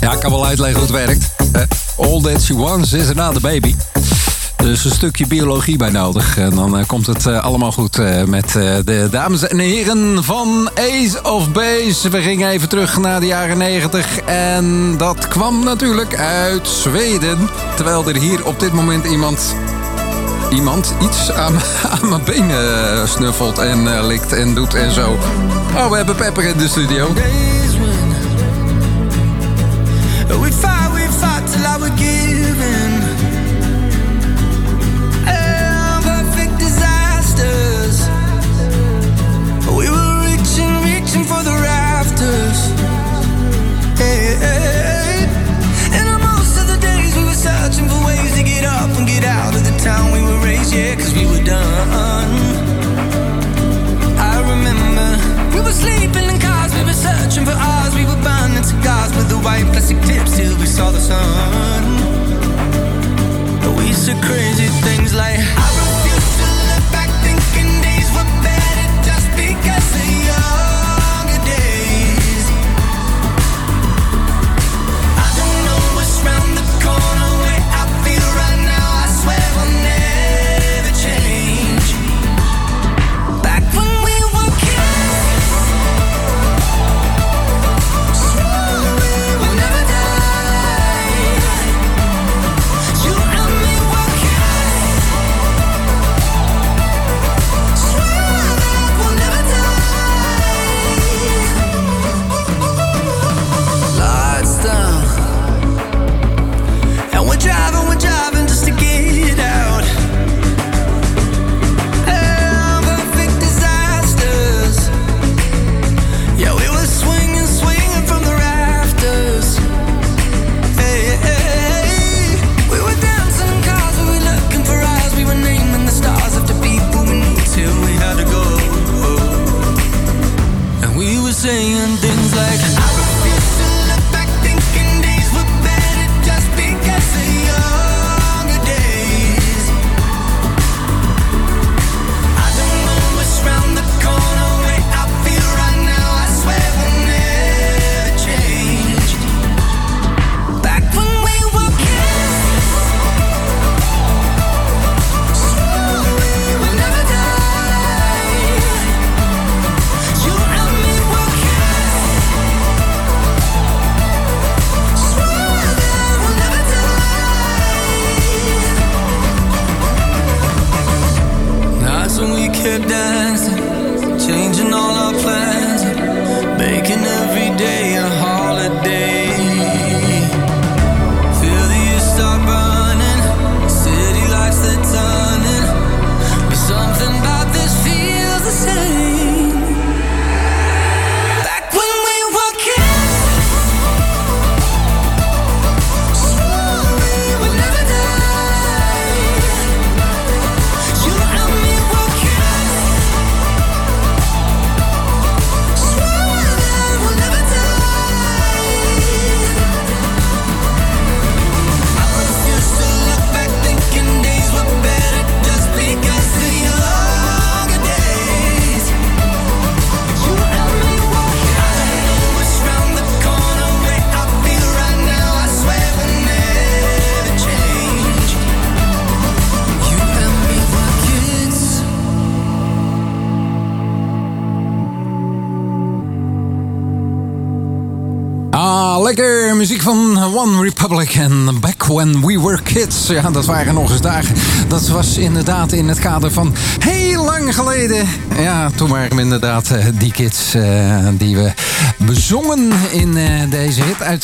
Ja, ik kan wel uitleggen hoe het werkt. All that she wants is another baby. Dus een stukje biologie bij nodig. En dan komt het allemaal goed met de dames en heren van Ace of Base. We gingen even terug naar de jaren 90. En dat kwam natuurlijk uit Zweden. Terwijl er hier op dit moment iemand iets aan mijn benen snuffelt en likt en doet en zo. Oh, we hebben Pepper in de studio. We fought till I was given. Perfect disasters. We were reaching for the rafters. Hey, hey. And most of the days we were searching for ways to get up and get out of the town we were raised, yeah, 'cause we were done. I remember we were sleeping in cars, we were searching for ours, we were burning cigars with the white plastic tips till we saw the sun. We said crazy things like, I refuse to look back thinking days were better just because of younger days. I don't know what's round the corner where I feel right now, I swear will never change. Back when we were kids, we'll never die. You and me were kids, swear that we'll never die. Lights down, and we're driving just to get out. Perfect disasters. Yeah, we were swinging from the rafters. Hey, hey, hey. We were dancing in cars, we were looking for eyes, we were naming the stars after people we knew till we had to go. And we were saying things like, I refuse to look back thinking days were better just because of younger days. I don't know what's round the corner where I feel right now, I swear will never change. Back when we were kids, swear we will never die. You and me were kids, swear that we'll never die. Nights when we kept dancing, changing all our plans, making every day a holiday. Feel the years start burning, city lights they're turning, but something about this feels the same. Back when we were kids, swear we would never die. You and me were kids, swear that we'll never die. I refuse to look back thinking days were better just because of younger days. You and me were kids. I don't know what's round the corner where I feel right now, I swear will never change. You and me were kids. Ah, lekker muziek van One Republic en Back When We Were Kids. Ja, dat waren nog eens dagen. Dat was inderdaad in het kader van heel lang geleden. Ja, toen waren we inderdaad die kids die we bezongen in deze hit uit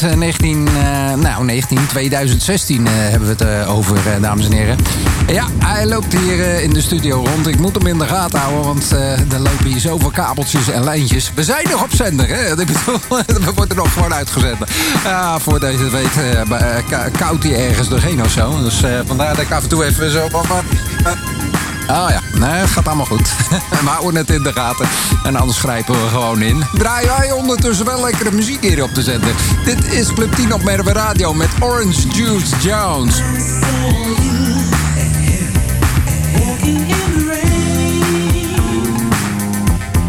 2016 hebben we het over, dames en heren. Ja, hij loopt hier in de studio rond. Ik moet hem in de gaten houden, want er lopen hier zoveel kabeltjes en lijntjes. We zijn nog op zender, hè? Ik bedoel, we worden nog gewoon uitgezonden. Ja, voordat je het weet, koud hij ergens doorheen of zo. Dus vandaar dat ik af en toe even zo... Oh ja, nee, het gaat allemaal goed. We houden het in de gaten. En anders grijpen we gewoon in. Draaien wij ondertussen wel lekkere muziek hier op de zender. Dit is Club 10 op Merwe Radio met Orange Juice Jones.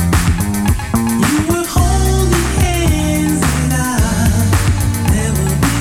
You were holding hands and I never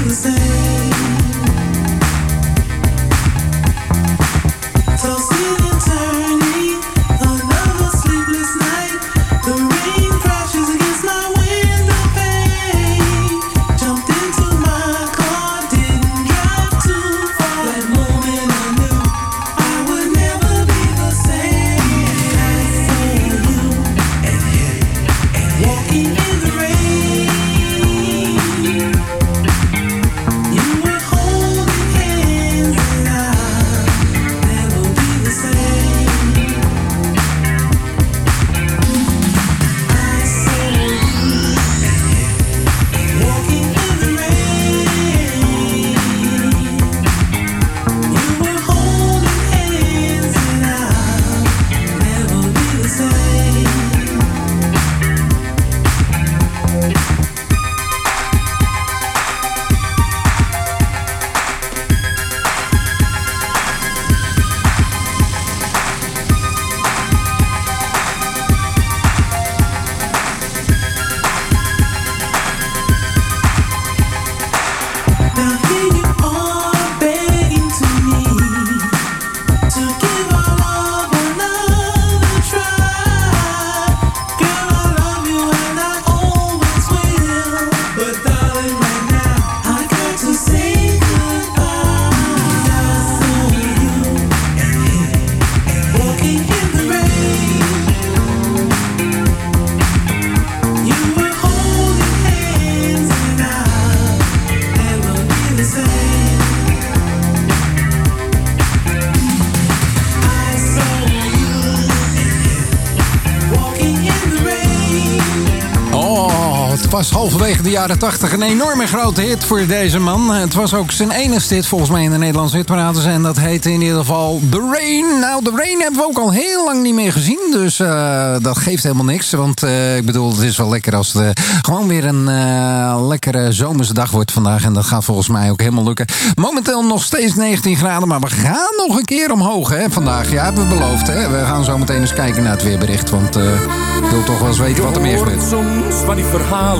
was halverwege de jaren 80 een enorme grote hit voor deze man. Het was ook zijn enige hit volgens mij in de Nederlandse hitparades. En dat heette in ieder geval The Rain. Nou, The Rain hebben we ook al heel lang niet meer gezien. Dus dat geeft helemaal niks. Want ik bedoel, het is wel lekker als het gewoon weer een lekkere zomerse dag wordt vandaag. En dat gaat volgens mij ook helemaal lukken. Momenteel nog steeds 19 graden. Maar we gaan nog een keer omhoog hè, vandaag. Ja, hebben we beloofd. Hè. We gaan zo meteen eens kijken naar het weerbericht. Want ik wil toch wel eens weten wat er meer gebeurt. Soms van die verhalen.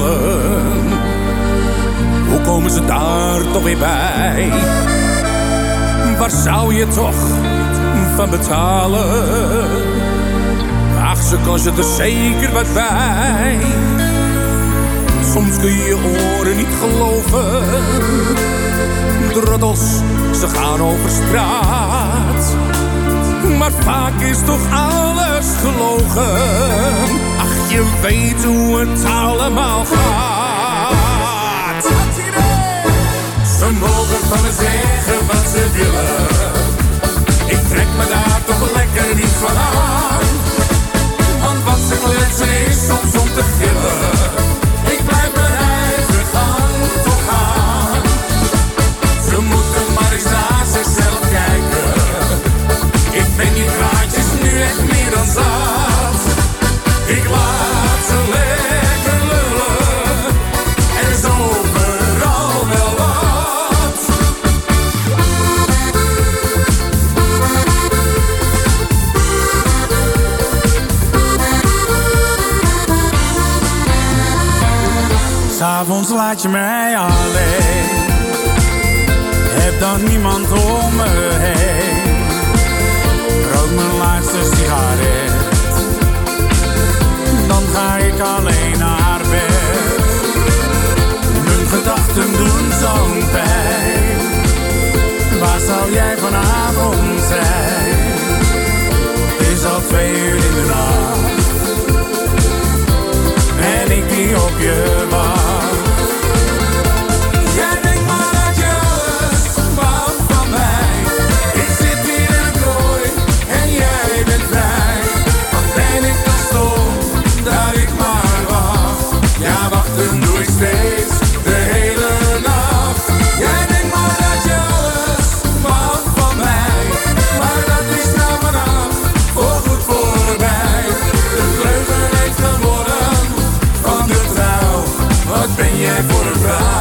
Hoe komen ze daar toch weer bij? Waar zou je toch van betalen? Ach, ze kost er zeker wat bij. Soms kun je je oren niet geloven. Droddels, ze gaan over straat. Maar vaak is toch alles gelogen. Ach, je weet hoe het allemaal gaat. Ze mogen van me zeggen wat ze willen. Ik trek me daar toch lekker niet van aan. Want wat ze kletsen is soms om te gillen. Ik blijf mijn eigen gang toch aan. Ze moeten maar eens naar zichzelf kijken. Ik ben die praatjes nu echt meer dan zat. Ik laat ze lekker lullen. Er is overal wel wat. S'avonds laat je mij alleen. Heb dan niemand om me heen. Rook mijn laatste sigaret. Dan ga ik alleen naar bed. Mijn gedachten doen zo'n pijn. Waar zal jij vanavond zijn? Het is al 2 uur in de nacht. En ik die op je wacht. Jij denkt maar dat je alles wou van mij. Ik zit hier in een kooi en jij bent vrij. Wat ben ik dan stom dat ik maar wacht. Ja, wachten doe ik steeds de hele nacht. Jij denkt maar dat je alles wou van mij. Maar dat is nou vanaf voorgoed voorbij. De leugen heeft gewonnen van de trouw. Wat ben jij voor een vrouw?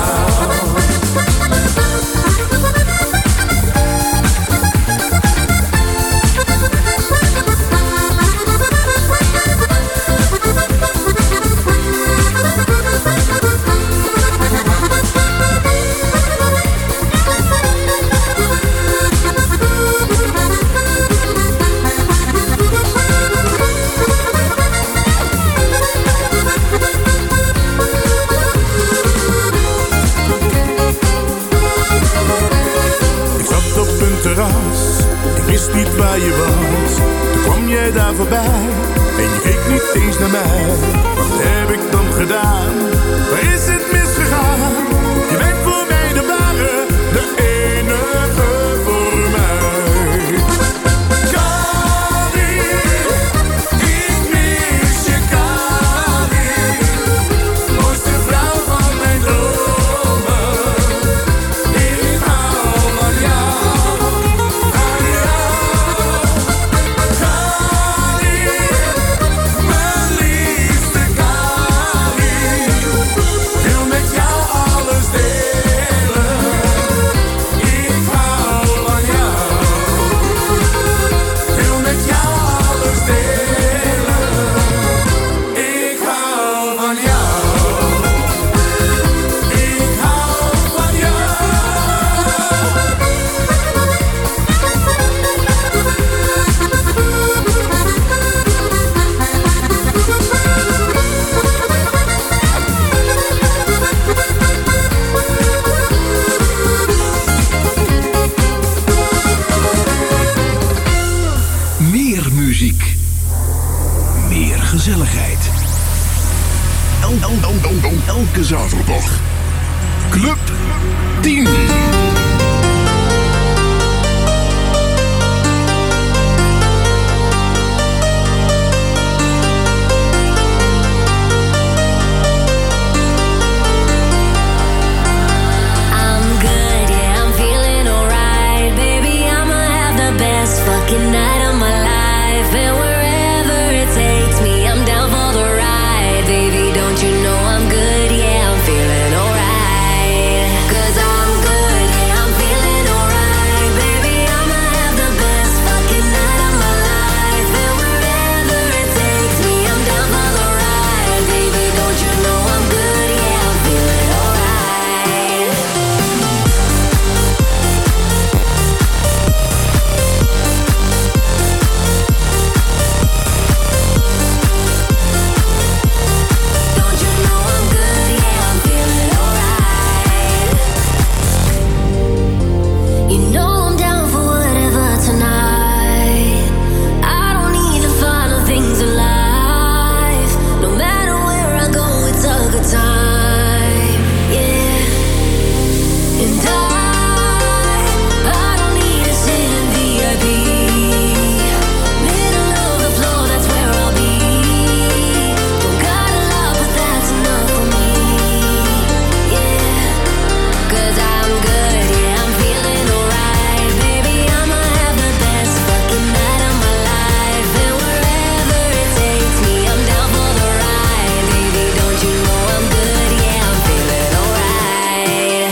Ik zat op een terras, ik wist niet waar je was. Toen kwam jij daar voorbij en je keek niet eens naar mij. Wat heb ik dan gedaan? Waar is het misgegaan? Je bent voor mij de ware, de enige voor mij. Kali, ik mis je Kali. Mooiste vrouw van mijn dromen. Ik hou van jou, van jou. Kali, mijn liefste Kali. Wil met Club 10. Fucking night of my life, and wherever it takes me, I'm down for the ride. Baby, don't you know I'm good? Yeah, I'm feeling alright. 'Cause I'm good, yeah, I'm feeling alright. Baby, I'ma have the best fucking night of my life, and wherever it takes me, I'm down for the ride. Baby, don't you know I'm good? Yeah, I'm feeling alright. You know I'm down for whatever tonight. I don't need the final things in life. No matter where I go, it's a good time. Yeah. And I don't need to sit in VIP. Middle of the floor, that's where I'll be. Don't got a lot, but that's enough for me. Yeah. 'Cause I'm good, yeah, I'm feeling alright. Baby, I'ma have the best fucking night of my life. And wherever it takes me, I'm down for the ride. Baby, don't you know I'm good? Yeah, I'm feeling alright.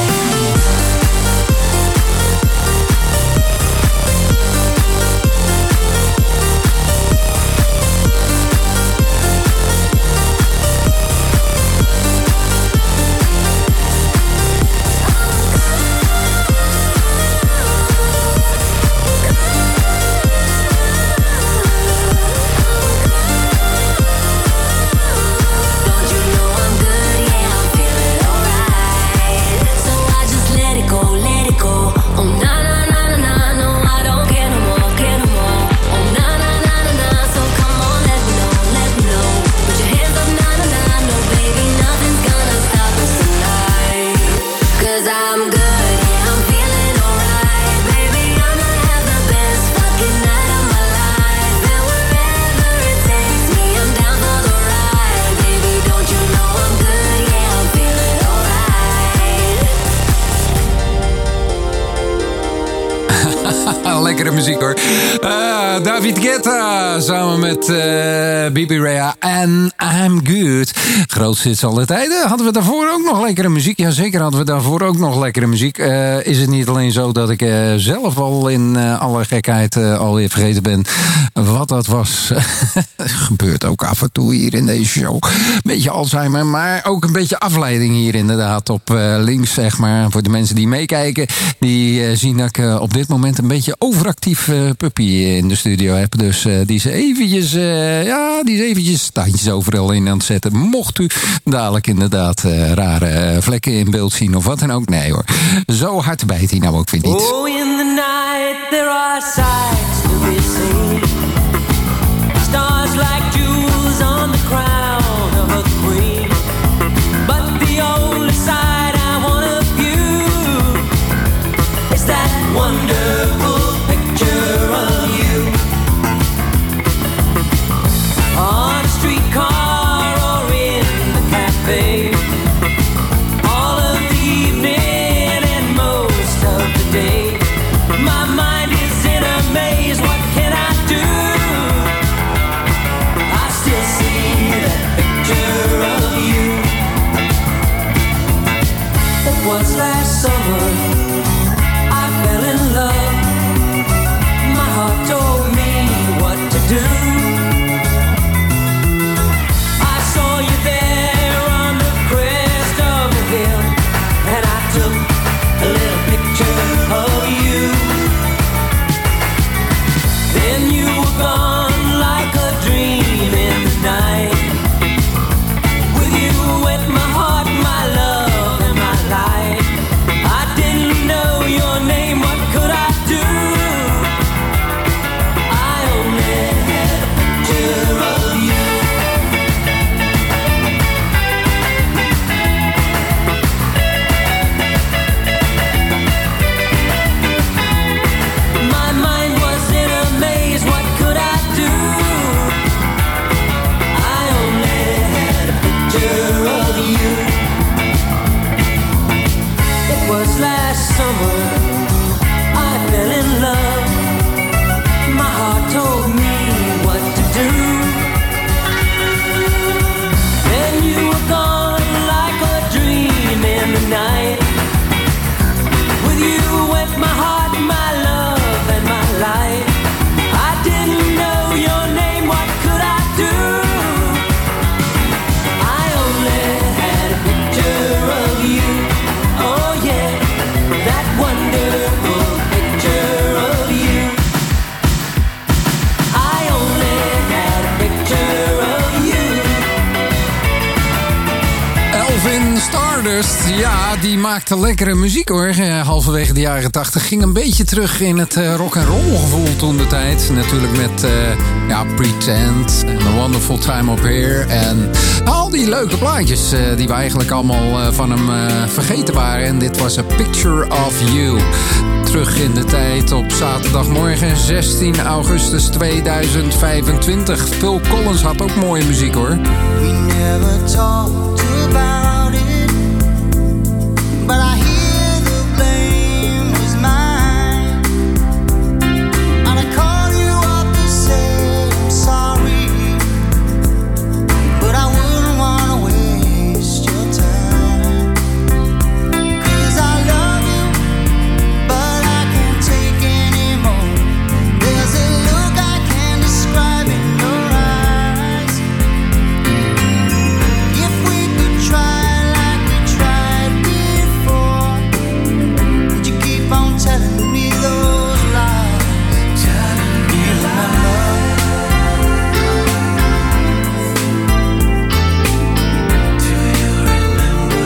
Don't you know I'm good? Yeah, I'm feeling alright. So I just let it go, let it go. Oh na na na na na, no I don't care no more, care no more. Oh na na na na na, so come on, let me know, let me know. Put your hands up, na na na, no baby, nothing's gonna stop us tonight. 'Cause I'm good, yeah, I'm feeling alright. Baby, I'ma have the best fucking night of my life. And wherever it takes me, I'm down for the ride. Baby, don't you know I'm good? Yeah, I'm feeling alright. Lekkere muziek hoor. David Guetta samen met Bibi Rhea en I'm Good. Grootste hits aller tijden. Hadden we daarvoor ook nog lekkere muziek? Jazeker hadden we daarvoor ook nog lekkere muziek. Is het niet alleen zo dat ik zelf al in alle gekheid alweer vergeten ben wat dat was? Gebeurt ook af en toe hier in deze show. Beetje Alzheimer, maar ook een beetje afleiding hier inderdaad op links, zeg maar. Voor de mensen die meekijken, die zien dat ik op dit moment een beetje overactief puppy in de studio heb. Dus die is eventjes standjes overal in aan het zetten. Mocht u dadelijk inderdaad rare vlekken in beeld zien of wat dan ook. Nee hoor, zo hard bijt hij nou ook weer niet. Oh, in the night there are sights to be seen. Stars like jewels on the crown of a queen. But the only sight I want of you is that wonderful picture of you on a streetcar or in the cafe. All of the evening and most of the day. My mind is in a maze, what can I do? I still see that picture of you. It was last summer I fell in love. My heart told me what to do. I saw you there on the crest of the hill, and I took a little picture of you. Then you were gone like a dream in the night. With you went my heart, my love, and my life. summer I fell in love. My heart told me what to do. Then you were gone like a dream in the night. With you went my heart, my love, and my life. I didn't know your name, what could I do? I only had a picture of you. Oh yeah, that wonderful picture of you. I only had a picture of you. Elvin Stardust, ja, die maakte lekkere muziek hoor. Halverwege de jaren 80 ging een beetje terug in het rock'n'roll gevoel toen de tijd. Natuurlijk met Pretend en A Wonderful Time Up Here. En al die leuke plaatjes die we eigenlijk allemaal van hem vergeten waren. En dit was A Picture of You. Terug in de tijd op zaterdagmorgen 16 augustus 2025. Phil Collins had ook mooie muziek hoor. We never talked about it, but I hear the blame was mine. And I call you up to say I'm sorry, but I wouldn't wanna waste your time. 'Cause I love you, but I can't take anymore. There's a look I can't describe in your eyes. If we could try like we tried before, would you keep on telling me those lies? Telling me my love. Do you remember?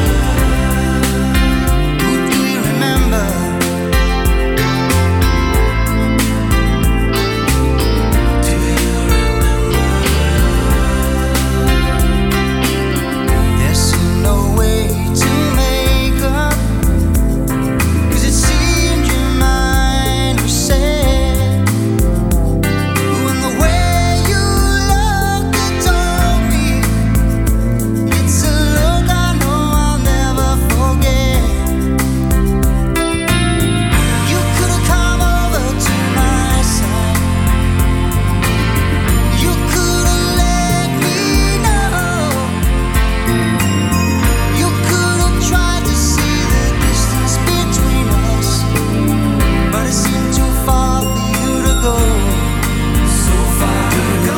Would we remember? Do you remember? There's no way to make up, 'cause it seemed your mind was set. When the way you looked, it told me it's a look I know I'll never forget. You could have come over to my side. You could have let me know. You could have tried to see the distance between us, but it seemed too far for you to go. So far to go.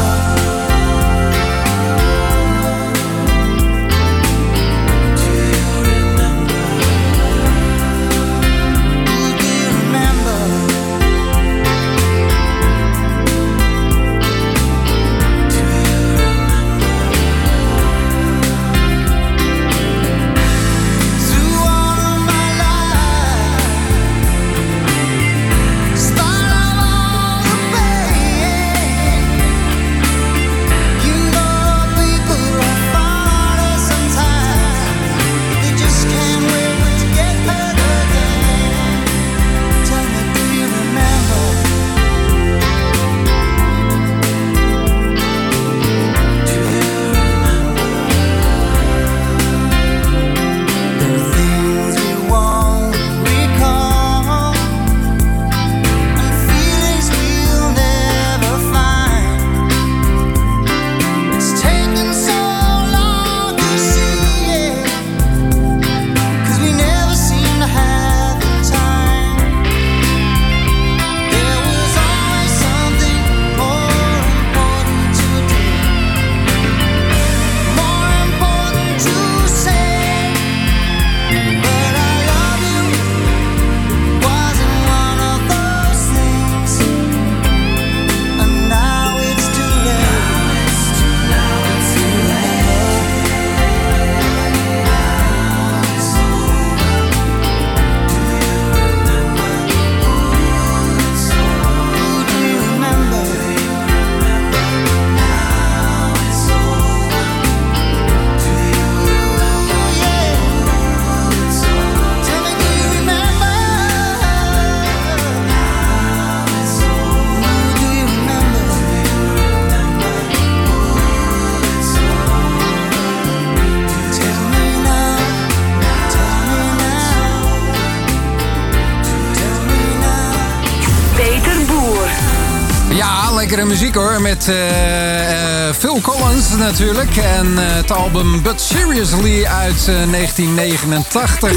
Do you remember? Do you remember? Do you Through all of my life, spite of all the pain, you know people are funny sometimes. They just can't wait to get hurt again. Tell me, do you remember? Do you remember? There are things we won't recall, and feelings we'll never find. It's taken so long to see it, 'cause we never seem to have the time. There was always something more important to do, more important to say. But I love you wasn't one of those things, and now it's too late. Now it's too late. Now it's over. Do you remember? It's over. Do you remember? Now it's over. Do you remember? Yeah. It's lekkere muziek hoor. Met Phil Collins natuurlijk. En het album But Seriously uit 1989.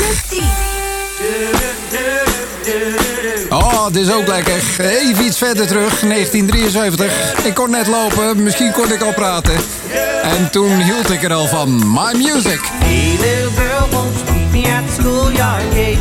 Oh, dit is ook lekker. Even iets verder terug, 1973. Ik kon net lopen, misschien kon ik al praten. En toen hield ik er al van. My Music. Hey little girl, won't you meet me at the schoolyard gate?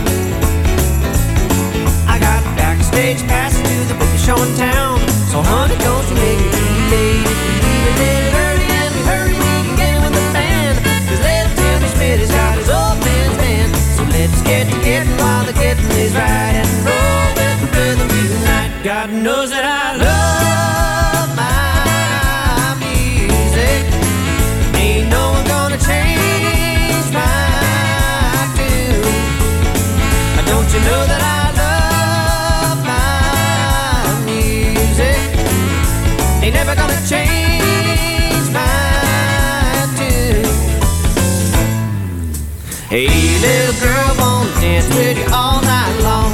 I got backstage pass to the biggest show in town. So honey, don't you make it too late. If you leave a little early and we hurry, we can get in with the band. 'Cause little Timmy Smith has got his old man's band. So let's get to getting while the getting is right and roll with the rhythm tonight. God knows that I love my music. Ain't no one gonna change my tune. Don't you know that I love my music? Ain't never gonna change my tune. Hey little girl, wanna dance with you all night long.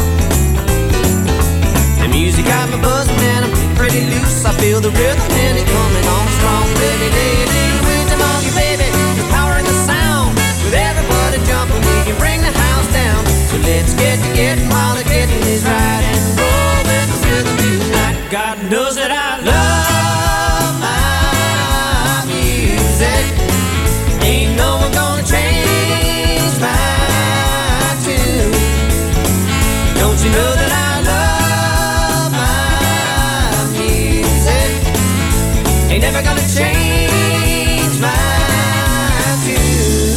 The music got me buzzing and I'm pretty loose. I feel the rhythm and it coming on strong. Baby, with the monkey, baby, the power in the sound. With everybody jumping, we can bring the house down. So let's get to getting while the getting is right and roll with the rhythm tonight. God knows that I love my music. Ain't no one gonna change my tune. Don't you know that I love my music? Ain't never gonna change my tune.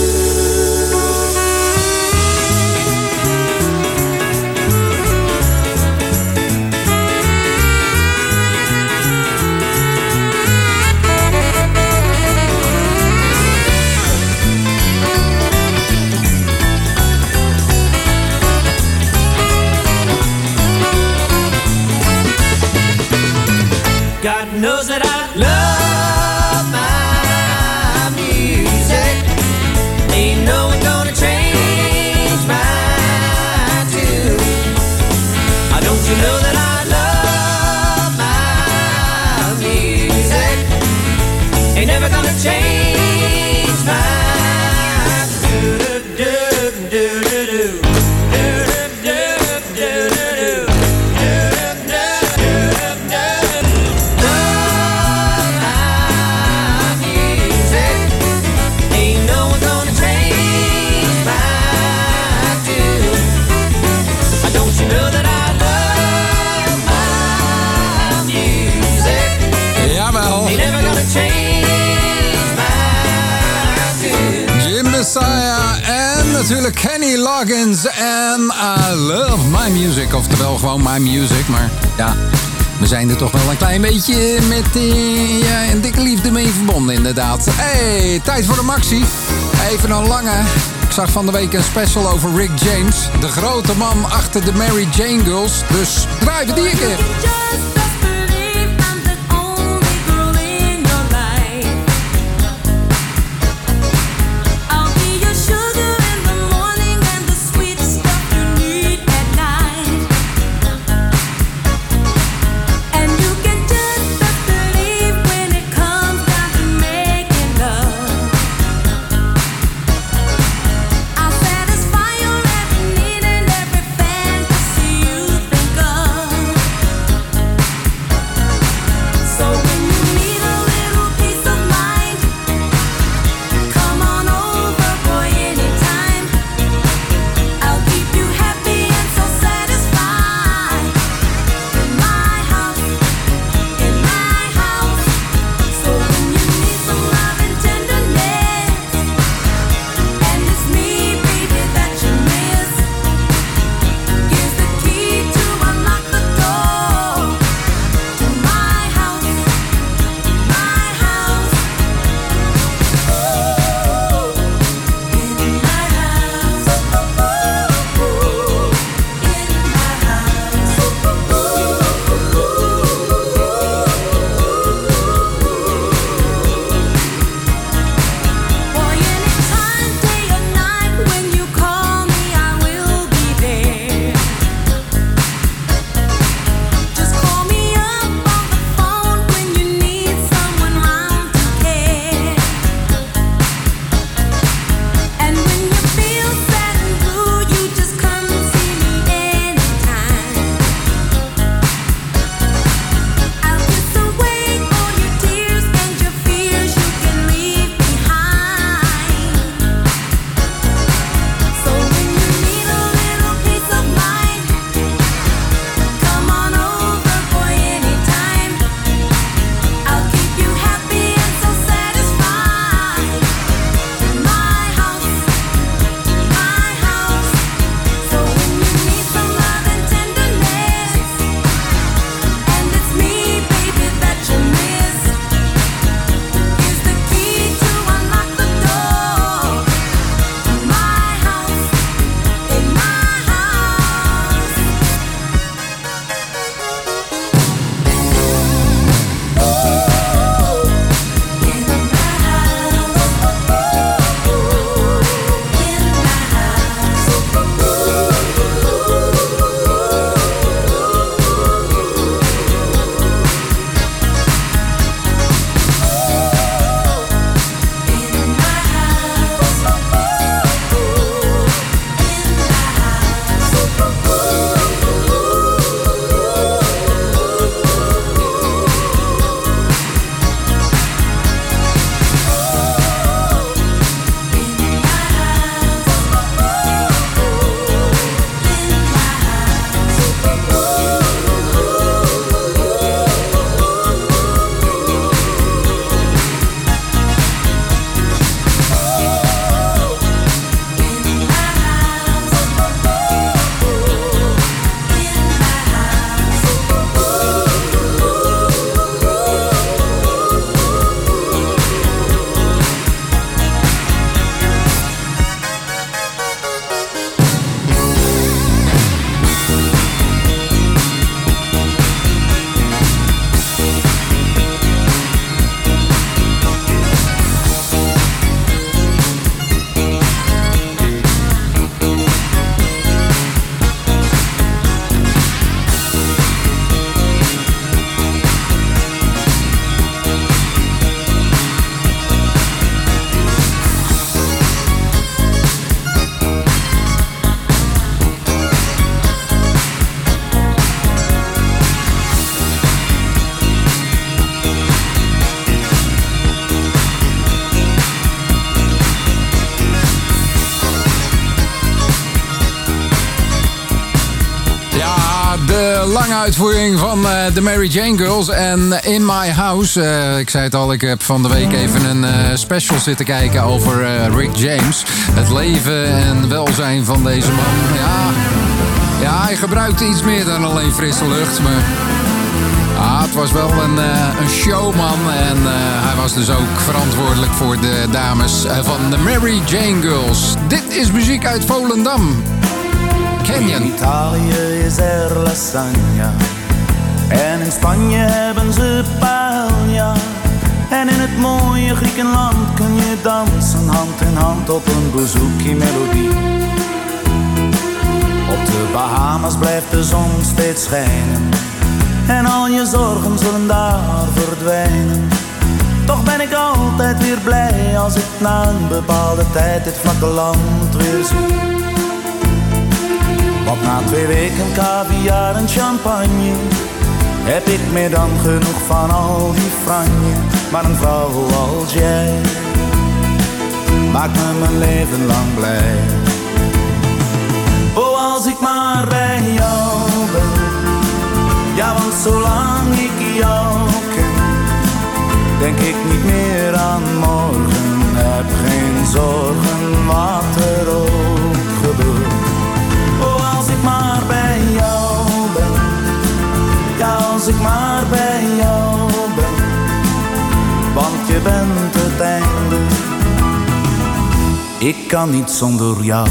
God knows that I love my music. Ain't no one gonna change my tune. Don't you know that I love my music? Ain't never gonna change my En natuurlijk Kenny Loggins en I Love My Music. Oftewel gewoon My Music. Maar ja, we zijn er toch wel een klein beetje met een dikke liefde mee verbonden inderdaad. Hey, tijd voor de maxi. Even een lange. Ik zag van de week een special over Rick James. De grote man achter de Mary Jane Girls. Dus draaien we die een keer. De lange uitvoering van de Mary Jane Girls en In My House. Ik zei het al, ik heb van de week even een special zitten kijken over Rick James. Het leven en welzijn van deze man. Ja, hij gebruikte iets meer dan alleen frisse lucht, maar... het was wel een showman en hij was dus ook verantwoordelijk voor de dames van de Mary Jane Girls. Dit is muziek uit Volendam. Canyon. In Italië is er lasagne en in Spanje hebben ze paella. En in het mooie Griekenland kun je dansen hand in hand op een bouzouki-melodie. Op de Bahamas blijft de zon steeds schijnen en al je zorgen zullen daar verdwijnen. Toch ben ik altijd weer blij als ik na een bepaalde tijd dit vlakke land weer zie. Want na 2 weken caviar en champagne heb ik meer dan genoeg van al die franje. Maar een vrouw als jij maakt me mijn leven lang blij. Oh, als ik maar bij jou ben. Ja, want zolang ik jou ken, denk ik niet meer aan morgen. Heb geen zorgen wat er ook gebeurt. Oh, als ik maar bij jou ben. Ja, als ik maar bij jou ben. Want je bent het einde. Ik kan niet zonder jou.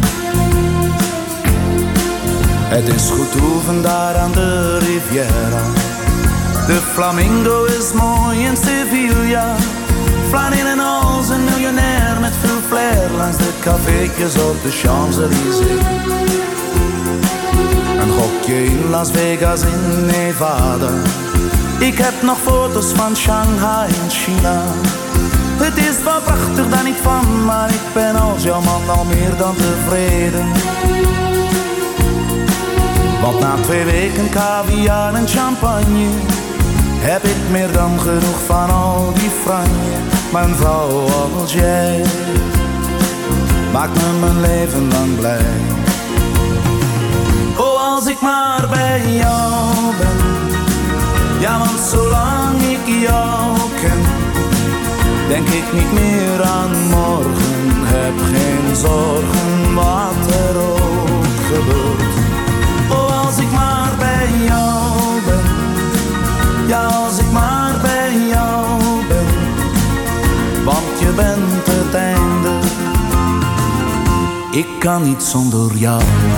Het is goed oefen daar aan de Riviera. De flamingo is mooi in Sevilla. Flaneel en als een miljonair met veel flair langs de cafeetjes op de Champs-Élysées. Een gokje in Las Vegas in Nevada. Ik heb nog foto's van Shanghai in China. Het is wel prachtig, daar niet van, maar ik ben als jouw man al meer dan tevreden. Want na 2 weken caviar en champagne heb ik meer dan genoeg van al die franje. Maar een vrouw als jij maakt me mijn leven lang blij. Oh, als ik maar bij jou ben. Ja, want zolang ik jou ken, denk ik niet meer aan morgen. Heb geen zorgen wat er ook gebeurt. Oh, als ik maar bij jou ben. Ja, als ik maar bij jou ben. Want je bent het einde. Ik kan niet zonder jou.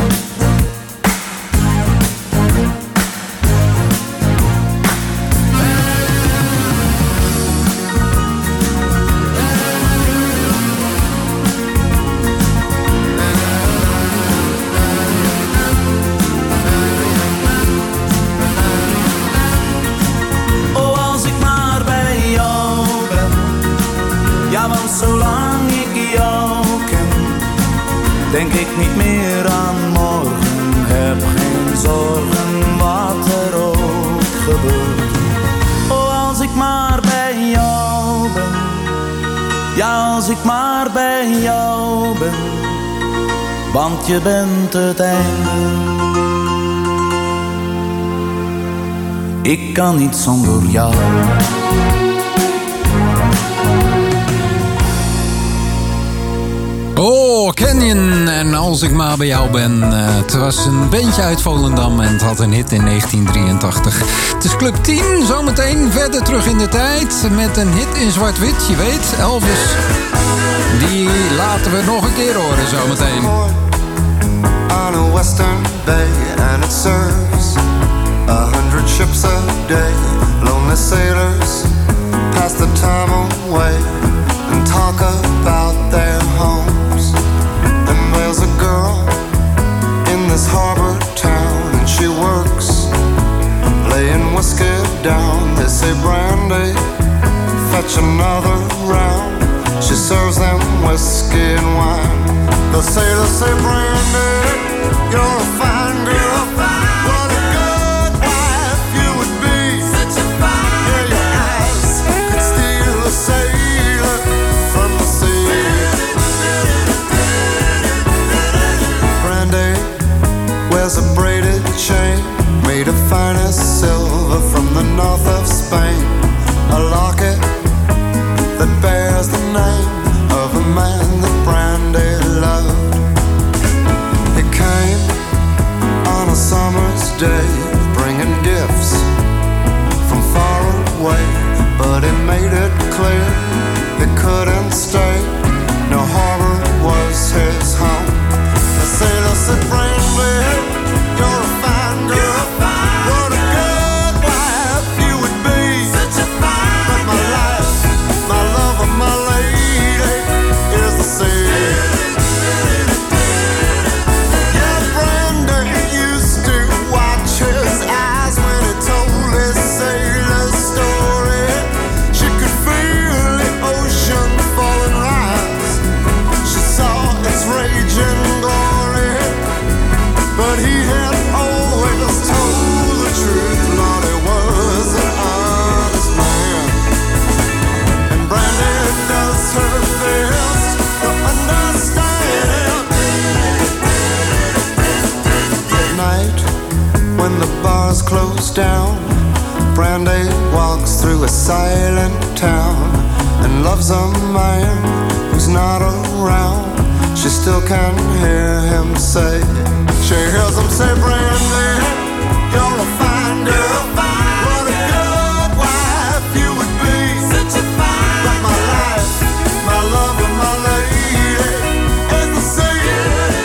Zolang ik jou ken, denk ik niet meer aan morgen. Heb geen zorgen wat er ook gebeurt. Oh, als ik maar bij jou ben. Ja, als ik maar bij jou ben. Want je bent het einde. Ik kan niet zonder jou. Oh, Canyon, en als ik maar bij jou ben. Het was een bandje uit Volendam en het had een hit in 1983. Het is Club 10, zometeen verder terug in de tijd met een hit in zwart-wit. Je weet, Elvis. Die laten we nog een keer horen zometeen. On a western bay and it serves 100 ships a day. Lonely sailors pass the time away and talk about their homes. And there's a girl in this harbor town, and she works laying whiskey down. They say, Brandy, fetch another round. She serves them whiskey and wine. They'll say, Brandy, you're a fine girl. What a good wife you would be. Such a fine. Yeah, your eyes could steal a sailor from the sea. Brandy wears a braided chain finest silver from the north of Spain. A locket that bears the name of a man that Brandy loved. It came on a summer's day, bringing gifts from far away, but it made it clear it couldn't stay. No harbor was his home. The sailor said, Brandy, you're a fine girl. What a good wife you would be. Such a fine but my life, my love, and my lady is the sea. Yeah, Brandy used to watch his eyes when he told his sailor story. She could feel the ocean fall and rise. She saw its raging glory, but he had always told the truth. Lord, he was an honest man, and Brandy does her best to understand. At night, when the bars close down, Brandy walks through a silent town and loves a man who's not around. She still can hear him say, she hears him say, Brandy, you're a fine girl. What a good wife you would be. Such a fine but my life, my love, and my lady is the sea.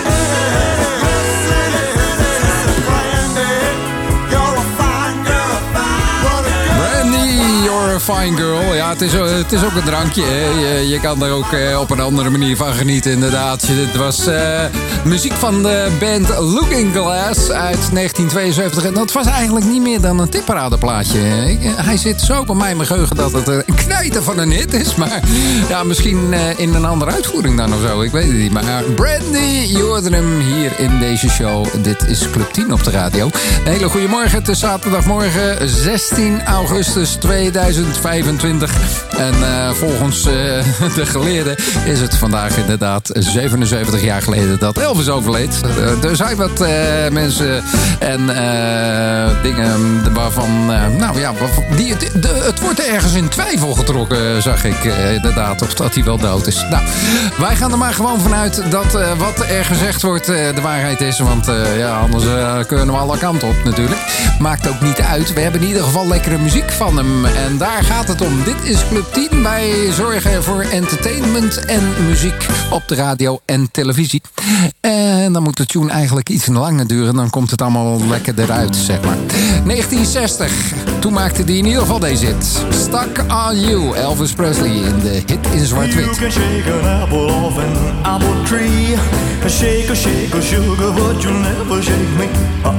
Brandy, you're a fine girl. What a good Brandy, you're a fine girl. Ja, het is ook een drankje. Hè. Je kan er ook op een andere manier van genieten, inderdaad. Het was muziek van de band Looking Glass uit 1972. En dat was eigenlijk niet meer dan een tipparadeplaatje. Hij zit zo bij mij in mijn geheugen dat het een knijter van een hit is. Maar ja, misschien in een andere uitvoering dan of zo. Ik weet het niet. Maar Brandy, je hoorde hem hier in deze show. Dit is Club 10 op de radio. Een hele goede morgen. Het is zaterdagmorgen 16 augustus 2025. En volgens de geleerden is het vandaag inderdaad 77 jaar geleden dat Elvis overleed. Er zijn wat mensen en dingen waarvan, het wordt ergens in twijfel getrokken, zag ik inderdaad, of dat hij wel dood is. Nou, wij gaan er maar gewoon vanuit dat wat er gezegd wordt de waarheid is. Want anders kunnen we alle kanten op natuurlijk. Maakt ook niet uit. We hebben in ieder geval lekkere muziek van hem. En daar gaat het om. Dit is Club 10. Wij zorgen voor entertainment en muziek op de radio en televisie. En dan moet de tune eigenlijk iets langer duren. Dan komt het allemaal lekker eruit, zeg maar. 1960. Toen maakte hij in ieder geval deze hit. Stuck on You. Elvis Presley in de hit in zwart-wit. You can shake an apple off an apple tree. Shake a sugar, but you never shake me.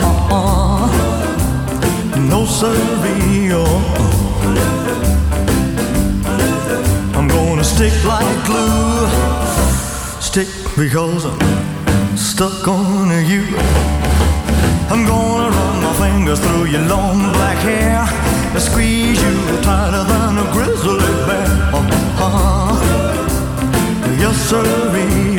No siree, I'm gonna stick like glue. Stick because I'm stuck on you. I'm gonna run my fingers through your long black hair and squeeze you tighter than a grizzly bear. Yes, sirree,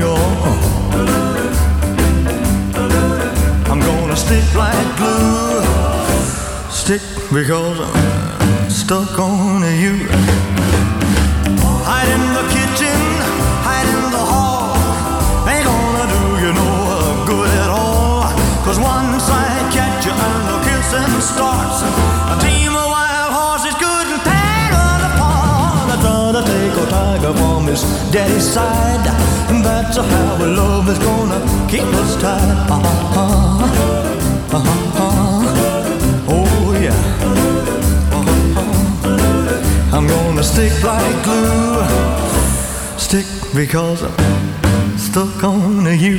I'm gonna stick like glue. Stick because I'm stuck on you. Hide in the kitchen, hide in the hall. Ain't gonna do you no good at all. 'Cause once I catch you and the kissing starts, a team of wild horses couldn't tear us apart. I try to take a tiger from his daddy's side, and that's how love is gonna keep us tied. Oh yeah. I'm gonna stick like glue. Stick because I'm stuck on you.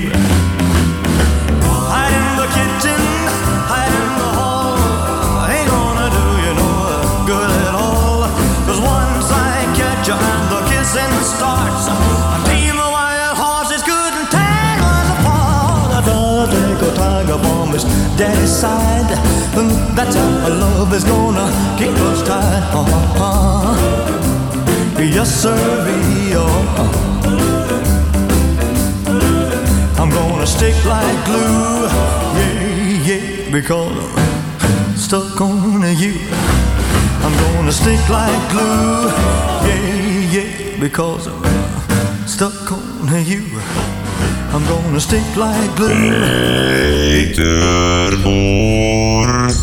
Hide in the kitchen, hide in the hall. Ain't gonna do you no good at all. 'Cause once I catch you and the kissing starts, a team of wild horses couldn't tear us apart. I gotta take a tiger from his daddy's side, and that's how love is gonna keep us tied. Yes, sirree, I'm gonna stick like glue, yeah, yeah, because I'm stuck on you. I'm gonna stick like glue, yeah, yeah, because I'm stuck on you. I'm gonna stick like glue. Peterboer.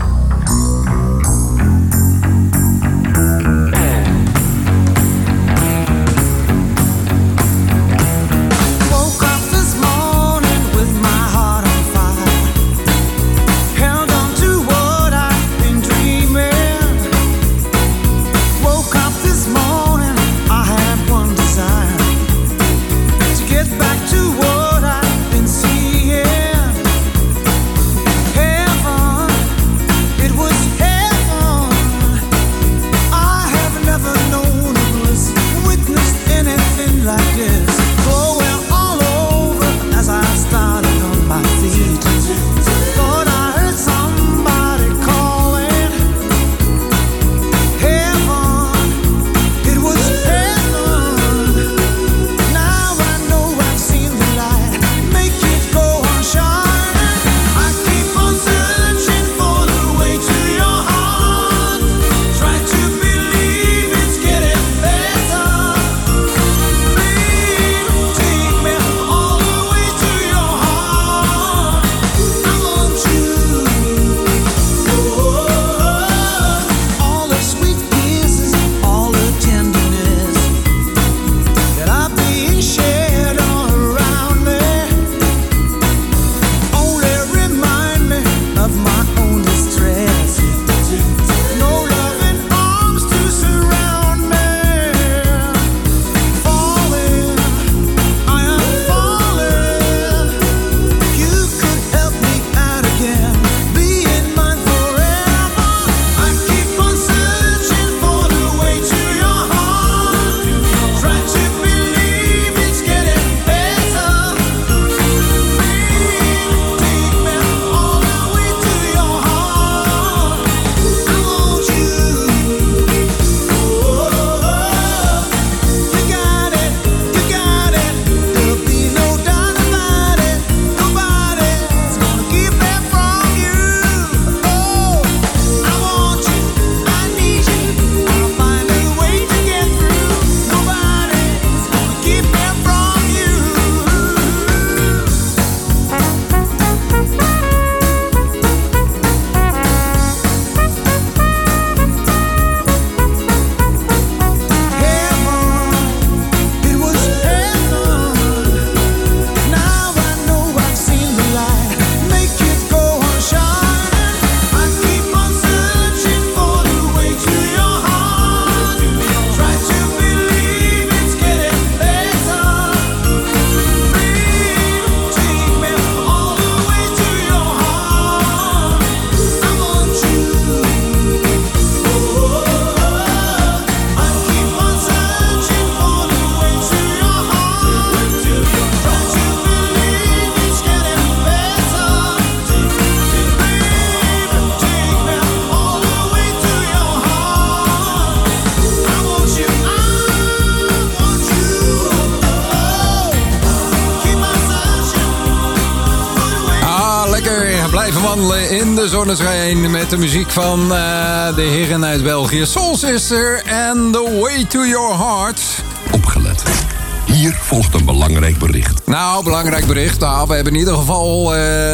In de zonneschijn met de muziek van de heren uit België. Soul Sister en The Way to Your Heart. Opgelet. Hier volgt een belangrijk bericht. Nou, belangrijk bericht. Nou, we hebben in ieder geval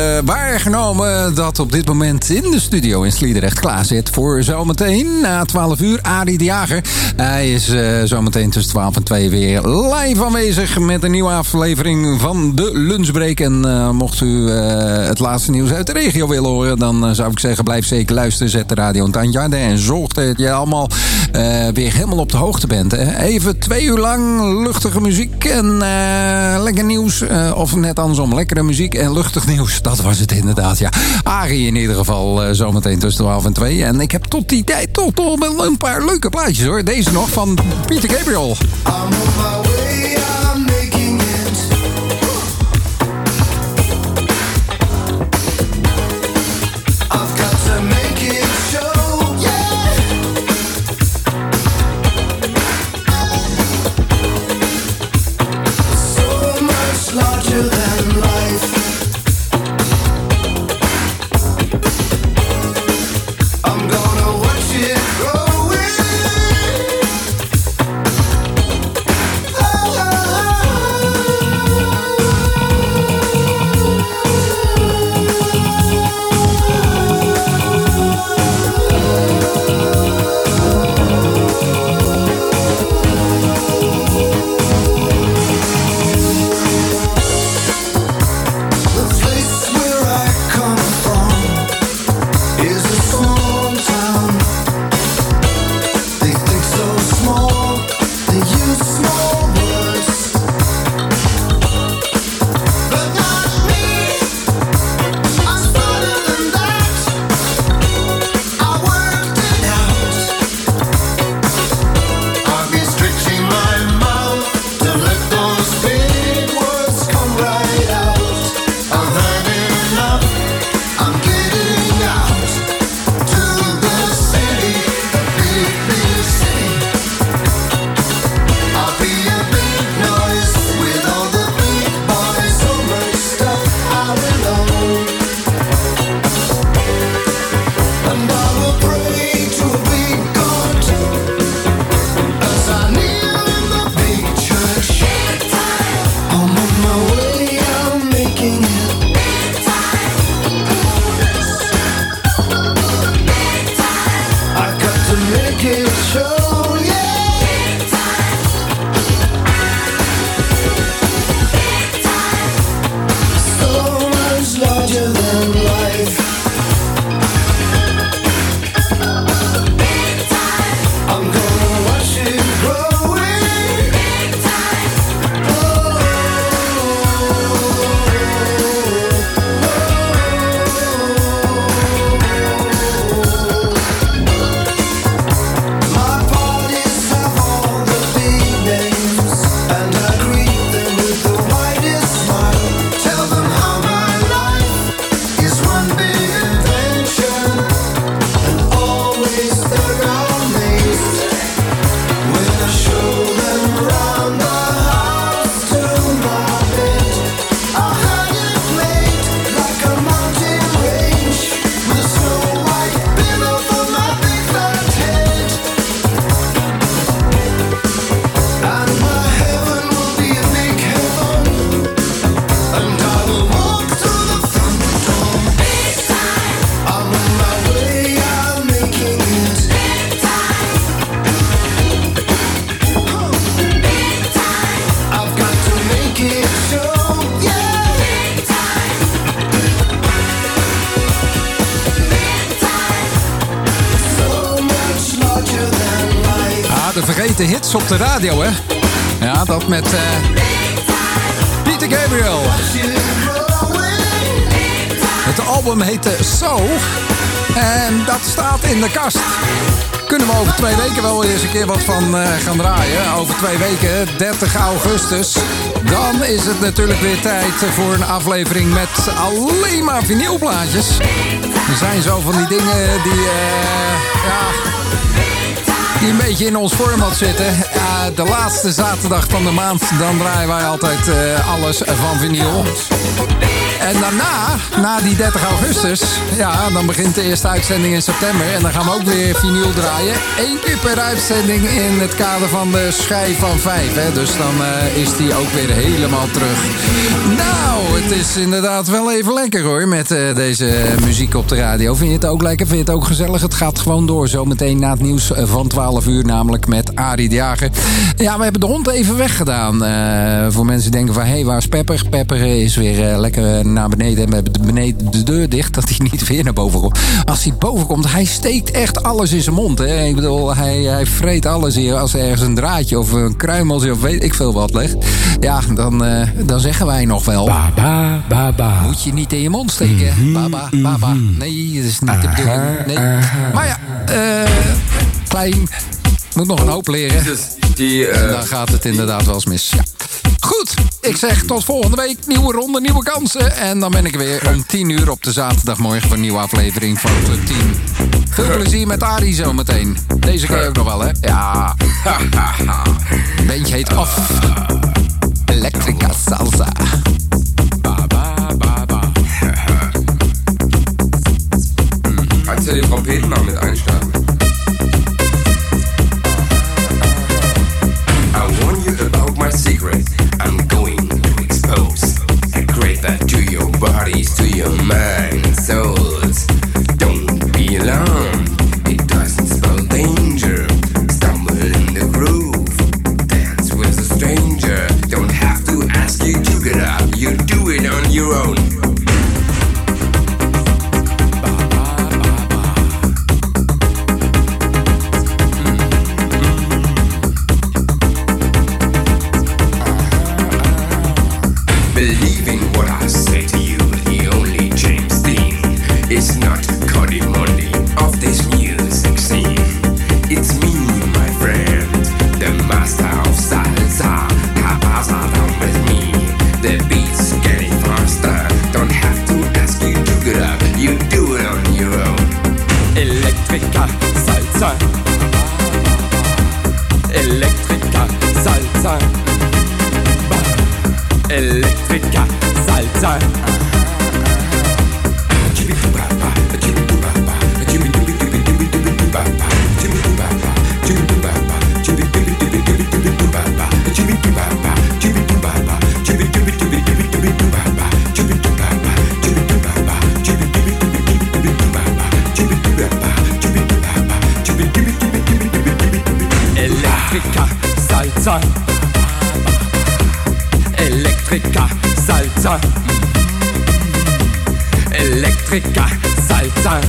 waargenomen dat op dit moment in de studio in Sliedrecht klaar zit voor zometeen na 12 uur Arie de Jager. Hij is zometeen tussen 12 en 2 weer live aanwezig met een nieuwe aflevering van de Lunchbreak. En mocht u het laatste nieuws uit de regio willen horen, dan zou ik zeggen blijf zeker luisteren. Zet de radio een tandje harder en zorg dat je allemaal weer helemaal op de hoogte bent. Hè. Even 2 uur lang luchtige muziek en lekker nieuws. Of net andersom, lekkere muziek en luchtig nieuws. Dat was het inderdaad, ja. Arie in ieder geval zometeen tussen 12 en 2. En ik heb tot die tijd toch wel een paar leuke plaatjes hoor. Deze nog van Peter Gabriel. I'm on my way, I'm making it. I've got to make it show, yeah. So much larger than life. de vergeten hits op de radio, hè? Ja, dat met Peter Gabriel. Het album heette So. En dat staat in de kast. Kunnen we over 2 weken wel eens een keer wat van gaan draaien. Over 2 weken, 30 augustus. Dan is het natuurlijk weer tijd voor een aflevering met alleen maar vinylplaatjes. Er zijn zo van die dingen die een beetje in ons format zitten. De laatste zaterdag van de maand, dan draaien wij altijd alles van vinyl. En daarna, na die 30 augustus, dan begint de eerste uitzending in september. En dan gaan we ook weer vinyl draaien. 1 keer per uitzending in het kader van de schijf van 5. Hè. Dus dan is die ook weer helemaal terug. Nou, het is inderdaad wel even lekker hoor, met deze muziek op de radio. Vind je het ook lekker? Vind je het ook gezellig? Het gaat gewoon door. Zometeen na het nieuws van 12 uur, namelijk met Arie de Jager. Ja, we hebben de hond even weggedaan. Voor mensen die denken van, hé, waar is Pepper? Pepper is weer lekker naar beneden en we hebben beneden de deur dicht, dat hij niet weer naar boven komt. Als hij boven komt, hij steekt echt alles in zijn mond. Hè? Ik bedoel, hij vreet alles hier. Als er ergens een draadje of een kruimeltje of weet ik veel wat ligt, ja, dan zeggen wij nog wel, baba, baba. Moet je niet in je mond steken. Baba, baba. Nee, dat is niet de bedoeling. Nee. Maar ja, klein, moet nog een hoop leren. En dan gaat het inderdaad wel eens mis. Ja. Goed, ik zeg tot volgende week. Nieuwe ronde, nieuwe kansen. En dan ben ik weer om 10 uur op de zaterdagmorgen voor een nieuwe aflevering van Club 10. Veel plezier met Arie zometeen. Deze ken je ook nog wel, hè? Ja. Het bandje heet Off. Electrica Salsa. Kannst du die Trompeten mal mit einstarten? I warn you about my secret. I'm going to expose. I create that to your bodies, to your mind and souls. Don't be alarmed. It doesn't spell danger. Stumble in the groove. Dance with a stranger. Don't have to ask you to get up. You do it on your own. It's not Cody Monday of this music scene. It's me, my friend, the master of salsa. Cabasa down with me. The beat's getting faster. Don't have to ask you to get up. You do it on your own. Electrica salsa. Electrica salsa. Electrica salsa. Electrica salsa. Electrica salsa. Electrica salsa.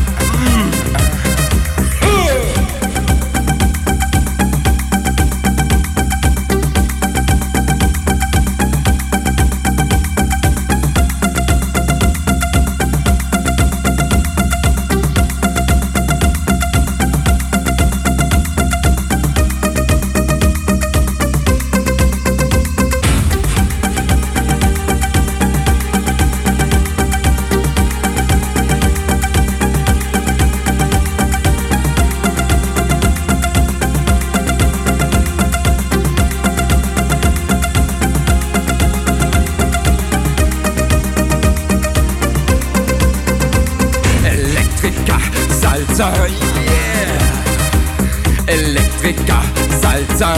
Salsa, yeah. Electrica salsa.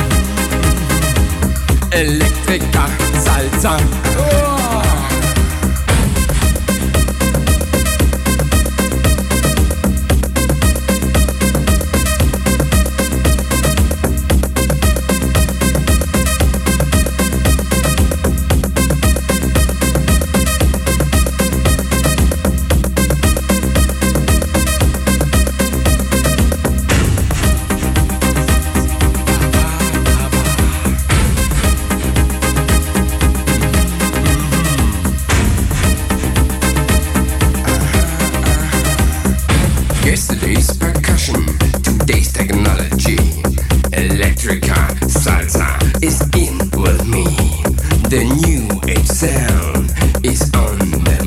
Electrica salsa. Oh.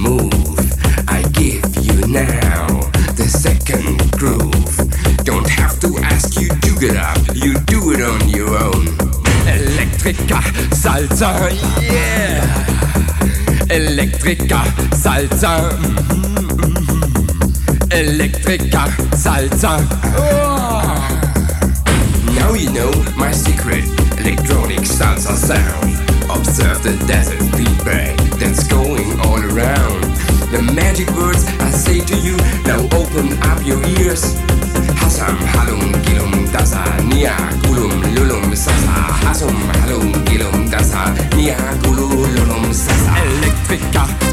move I give you now, the second groove. Don't have to ask you to get up, you do it on your own. Electrica Salsa, yeah. Electrica Salsa. Electrica Salsa. Oh. Now you know my secret electronic salsa sound. Observe the desert feedback that's going all around. The magic words I say to you, now open up your ears. Hasam halum gilum dasa nia gulum lulum sasa. Hasum halum gilum dasa nia gulum lulum sasa. Electrica